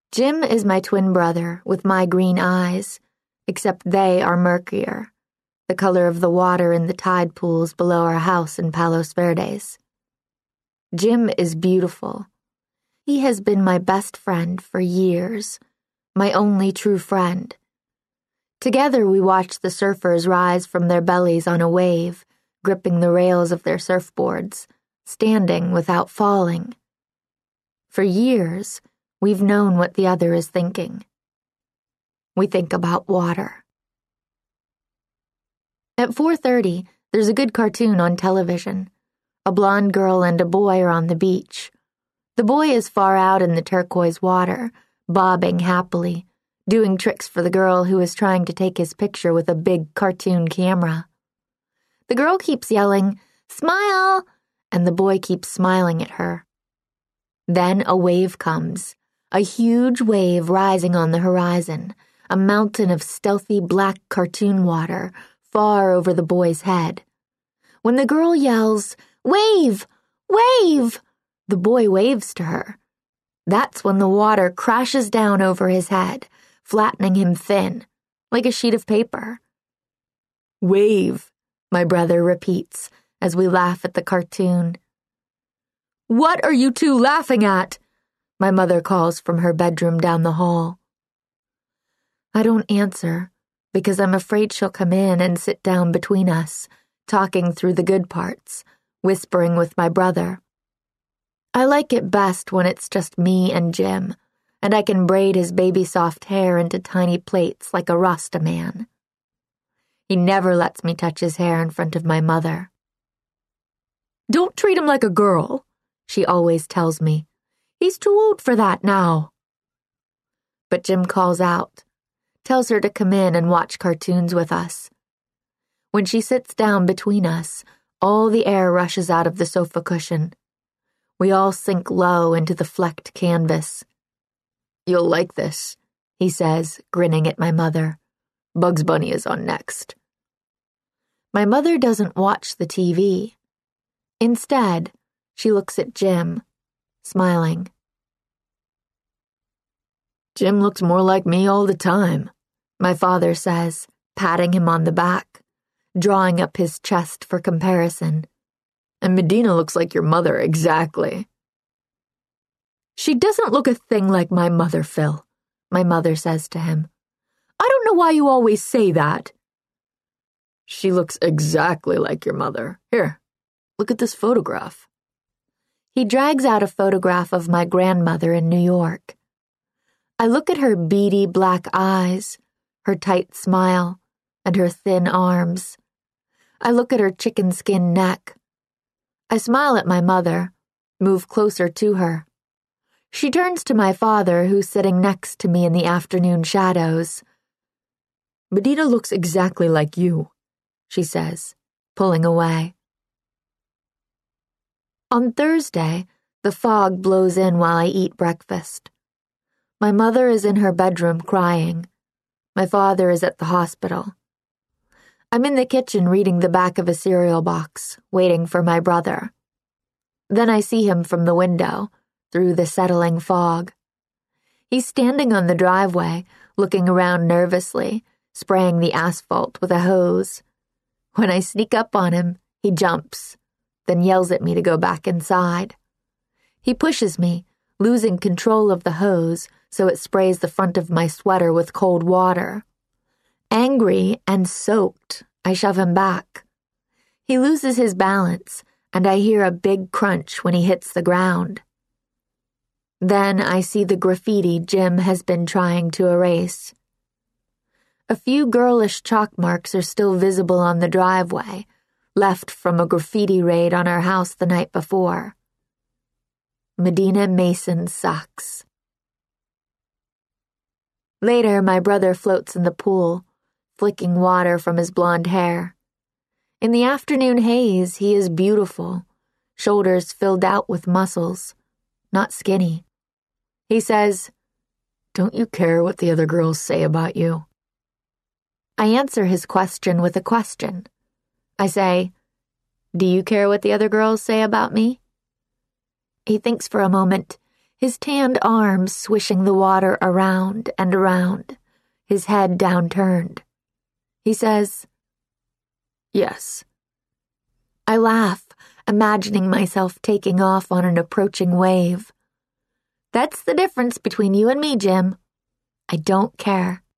Jim is my twin brother with my green eyes, except they are murkier, the color of the water in the tide pools below our house in Palos Verdes. Jim is beautiful. He has been my best friend for years, my only true friend. Together we watched the surfers rise from their bellies on a wave, gripping the rails of their surfboards, standing without falling. For years, we've known what the other is thinking. We think about water. At 4:30, there's a good cartoon on television. A blonde girl and a boy are on the beach. The boy is far out in the turquoise water, bobbing happily, doing tricks for the girl who is trying to take his picture with a big cartoon camera. The girl keeps yelling, "Smile!" and the boy keeps smiling at her. Then a wave comes, a huge wave rising on the horizon, a mountain of stealthy black cartoon water far over the boy's head. When the girl yells, "Wave! Wave!" the boy waves to her. That's when the water crashes down over his head, flattening him thin, like a sheet of paper. "Wave," my brother repeats as we laugh at the cartoon. "What are you two laughing at?" my mother calls from her bedroom down the hall. I don't answer because I'm afraid she'll come in and sit down between us, talking through the good parts, whispering with my brother. I like it best when it's just me and Jim, and I can braid his baby-soft hair into tiny plaits like a Rasta man. He never lets me touch his hair in front of my mother. "Don't treat him like a girl," she always tells me. "He's too old for that now." But Jim calls out, tells her to come in and watch cartoons with us. When she sits down between us, all the air rushes out of the sofa cushion. We all sink low into the flecked canvas. "You'll like this," he says, grinning at my mother. "Bugs Bunny is on next." My mother doesn't watch the TV. Instead, she looks at Jim, smiling. "Jim looks more like me all the time," my father says, patting him on the back, drawing up his chest for comparison. "And Medina looks like your mother exactly." "She doesn't look a thing like my mother, Phil," my mother says to him. "I don't know why you always say that." "She looks exactly like your mother. Here, look at this photograph." He drags out a photograph of my grandmother in New York. I look at her beady black eyes, her tight smile, and her thin arms. I look at her chicken skin neck. I smile at my mother, move closer to her. She turns to my father, who's sitting next to me in the afternoon shadows. "Medina looks exactly like you," she says, pulling away. On Thursday, the fog blows in while I eat breakfast. My mother is in her bedroom crying. My father is at the hospital. I'm in the kitchen reading the back of a cereal box, waiting for my brother. Then I see him from the window, through the settling fog. He's standing on the driveway, looking around nervously, spraying the asphalt with a hose. When I sneak up on him, he jumps, then yells at me to go back inside. He pushes me, losing control of the hose so it sprays the front of my sweater with cold water. Angry and soaked, I shove him back. He loses his balance, and I hear a big crunch when he hits the ground. Then I see the graffiti Jim has been trying to erase. A few girlish chalk marks are still visible on the driveway, left from a graffiti raid on our house the night before. Medina Mason sucks. Later, my brother floats in the pool, flicking water from his blonde hair. In the afternoon haze, he is beautiful, shoulders filled out with muscles, not skinny. He says, "Don't you care what the other girls say about you?" I answer his question with a question. I say, "Do you care what the other girls say about me?" He thinks for a moment, his tanned arms swishing the water around and around, his head downturned. He says, "Yes." I laugh, imagining myself taking off on an approaching wave. That's the difference between you and me, Jim. I don't care.